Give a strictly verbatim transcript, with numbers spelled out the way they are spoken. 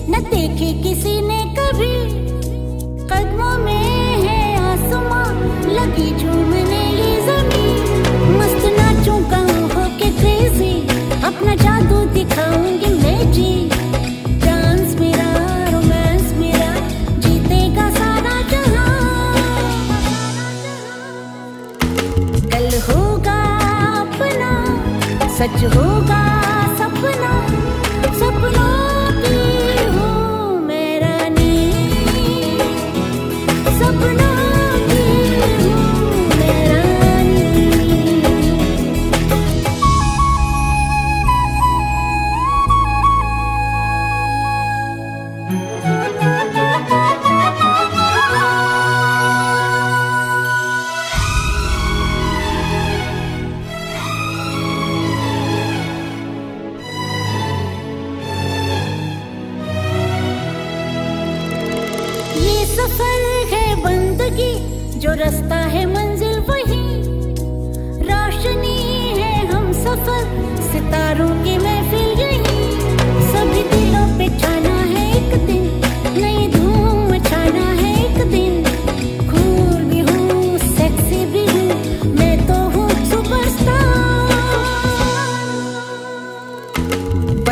न देखे किसी ने कभी, कदमों में है आसमां, लगी झूमने ये ज़मीं। मस्त नाचूं कहूँ होके क्रेजी, अपना जादू दिखाऊंगी मैं जी। डांस मेरा, रोमांस मेरा, जीतेगा सारा जहां। कल होगा अपना, सच होगा सपना, सपनों की हूँ मैं रानी, सपनों की हूँ मैं रानी। ये सफर है बंदगी, जो रास्ता है मंजिल वही, रोशनी है हम सफर, सितारों की महफिल यही। सभी दिलों पे छाना है एक दिन, नई धूम मचाना है एक दिन। कूल भी हूँ, सेक्सी भी हूँ, मैं तो हूँ सुपरस्टार।